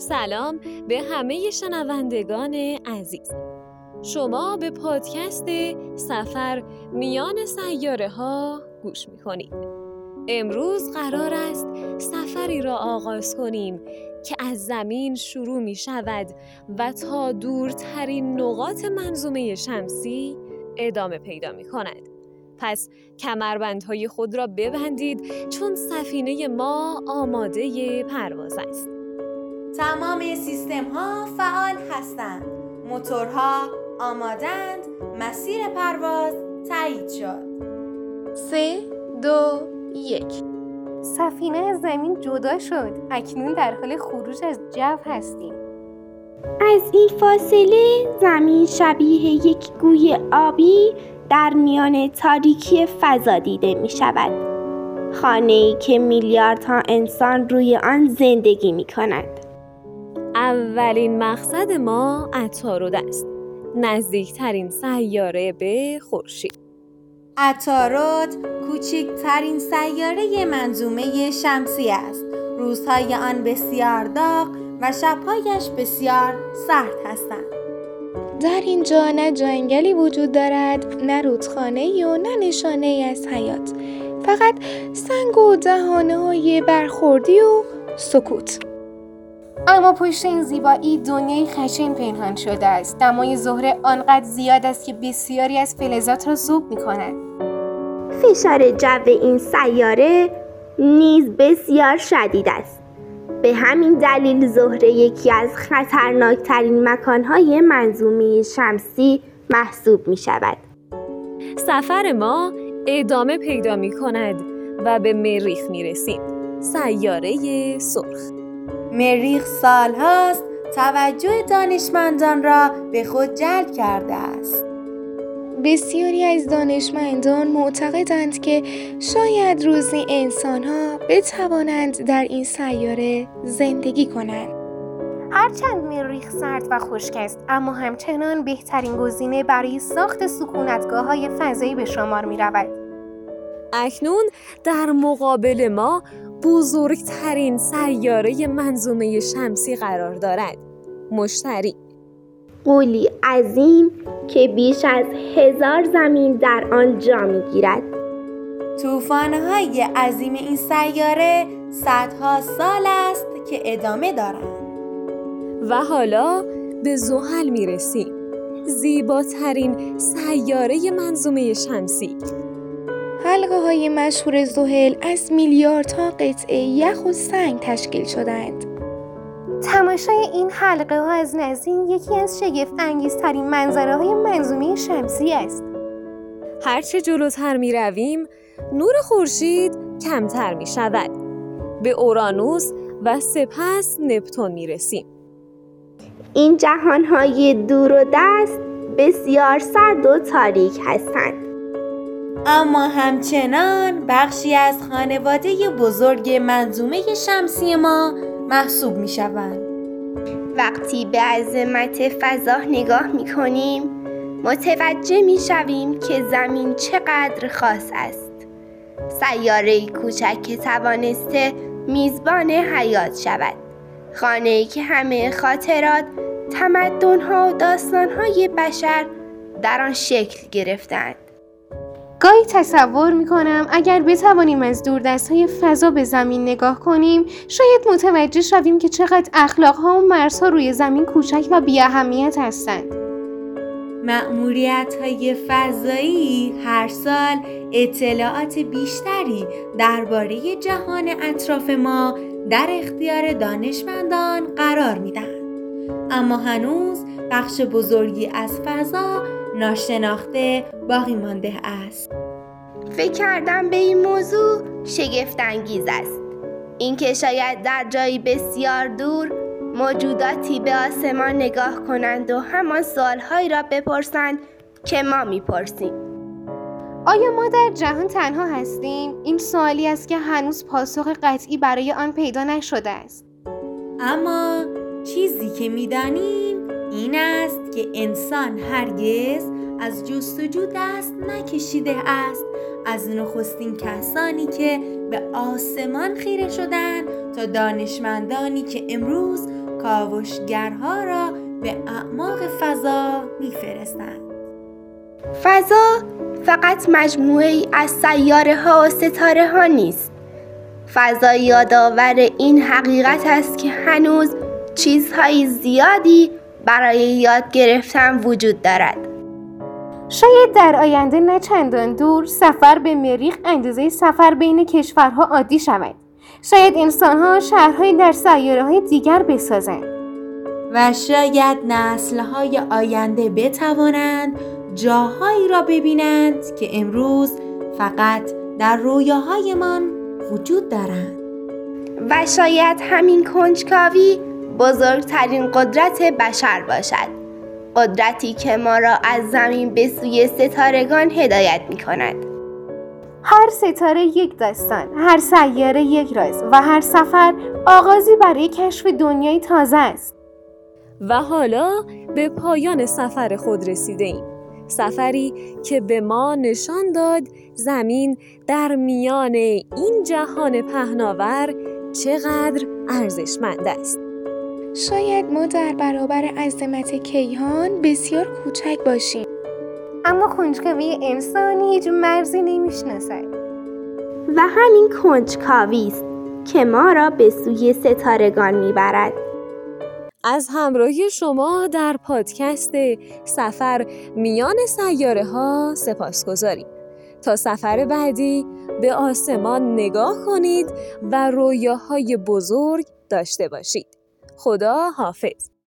سلام به همه شنوندگان عزیز. شما به پادکست سفر میان سیاره ها گوش می‌کنید. امروز قرار است سفری را آغاز کنیم که از زمین شروع می شود و تا دورترین نقاط منظومه شمسی ادامه پیدا می کند. پس کمربندهای خود را ببندید چون سفینه ما آماده پرواز است. تمام سیستم ها فعال هستند. موتورها آمادند. مسیر پرواز تایید شد. 3، 2، 1. سفینه از زمین جدا شد. اکنون در حال خروج از جو هستیم. از این فاصله زمین شبیه یک گوی آبی در میان تاریکی فضا دیده می شود. خانه‌ای که میلیاردها انسان روی آن زندگی می کنند. اولین مقصد ما عطارد است، نزدیکترین سیاره به خورشید. عطارد کوچکترین سیاره منظومه شمسی است. روزهای آن بسیار داغ و شبهایش بسیار سرد هستند. در اینجا نه جنگلی وجود دارد، نه رودخانه‌ای و نه نشانه‌ای از حیات. فقط سنگ و دهانه‌های برخوردی و سکوت. اما پشت این زیبایی دنیای خشن پنهان شده است. دمای زهره آنقدر زیاد است که بسیاری از فلزات را ذوب می‌کند. فشار جو این سیاره نیز بسیار شدید است. به همین دلیل زهره یکی از خطرناکترین مکانهای منظومه شمسی محسوب می شود. سفر ما ادامه پیدا می کند و به مریخ می رسیم، سیاره سرخ. مریخ سالهاست توجه دانشمندان را به خود جلب کرده است. بسیاری از دانشمندان معتقدند که شاید روزی انسان‌ها بتوانند در این سیاره زندگی کنند. هرچند مریخ سرد و خشک است، اما همچنان بهترین گزینه برای ساخت سکونتگاه‌های فضایی به شمار می‌رود. اکنون در مقابل ما بزرگترین سیاره منظومه شمسی قرار دارد، مشتری. غولی عظیم که بیش از 1000 زمین در آن جا می‌گیرد. طوفان‌های عظیم این سیاره صدها سال است که ادامه دارند. و حالا به زحل می‌رسیم، زیباترین سیاره منظومه شمسی. حلقه‌های مشهور زحل از میلیاردها قطعه یخ و سنگ تشکیل شده‌اند. تماشای این حلقه‌ها از نزدیک یکی از شگفت‌انگیزترین منظره‌های منظومه شمسی است. هرچه جلوتر می رویم، نور خورشید کمتر می شود. به اورانوس و سپس نپتون می رسیم. این جهانهای دور و دست بسیار سرد و تاریک هستند. اما همچنان بخشی از خانواده بزرگ منظومه شمسی ما محسوب می شوند. وقتی به عظمت فضا نگاه می کنیم، متوجه می شویم که زمین چقدر خاص است. سیاره‌ای کوچک که توانسته میزبان حیات شود. خانه‌ای که همه خاطرات، تمدن‌ها و داستان‌های بشر در آن شکل گرفتند. گاهی تصور می‌کنم اگر بتوانیم از دوردست‌های فضا به زمین نگاه کنیم، شاید متوجه شویم که چقدر اخلاق‌ها و مرزها روی زمین کوچک و بی‌اهمیت هستند. مأموریت‌های فضایی هر سال اطلاعات بیشتری درباره جهان اطراف ما در اختیار دانشمندان قرار می‌دهند. اما هنوز بخش بزرگی از فضا ناشناخته باقی مانده است. فکر کردم به این موضوع شگفت انگیز است. اینکه شاید در جایی بسیار دور موجوداتی به آسمان نگاه کنند و همان سوالهایی را بپرسند که ما میپرسیم. آیا ما در جهان تنها هستیم؟ این سوالی است که هنوز پاسخ قطعی برای آن پیدا نشده است. اما چیزی که می‌دانیم این است که انسان هرگز از جستجو دست نکشیده است. از نخستین کسانی که به آسمان خیره شدند تا دانشمندانی که امروز کاوشگرها را به اعماق فضا می‌فرستند. فضا فقط مجموعه‌ای از سیاره‌ها و ستاره‌ها نیست. فضا یادآور این حقیقت است که هنوز چیزهای زیادی برای یاد گرفتن وجود دارد. شاید در آینده نه چندان دور سفر به مریخ اندازه سفر بین کشورها عادی شود. شاید انسان‌ها شهرهایی در سیاره‌های دیگر بسازند. و شاید نسل‌های آینده بتوانند جاهایی را ببینند که امروز فقط در رویاهایمان وجود دارند. و شاید همین کنجکاوی بزرگترین قدرت بشر باشد. قدرتی که ما را از زمین به سوی ستارگان هدایت می کند. هر ستاره یک داستان، هر سیاره یک راز و هر سفر آغازی برای کشف دنیای تازه است. و حالا به پایان سفر خود رسیده ایم. سفری که به ما نشان داد زمین در میان این جهان پهناور چقدر ارزشمند است. شاید ما در برابر عظمت کیهان بسیار کوچک باشیم، اما کنجکاوی انسان هیچ مرزی نمیشناسد. و همین کنجکاوی است که ما را به سوی ستارگان میبرد. از همراهی شما در پادکست سفر میان سیاره ها سپاسگزاریم. تا سفر بعدی به آسمان نگاه کنید و رویاهای بزرگ داشته باشید. خدا حافظ.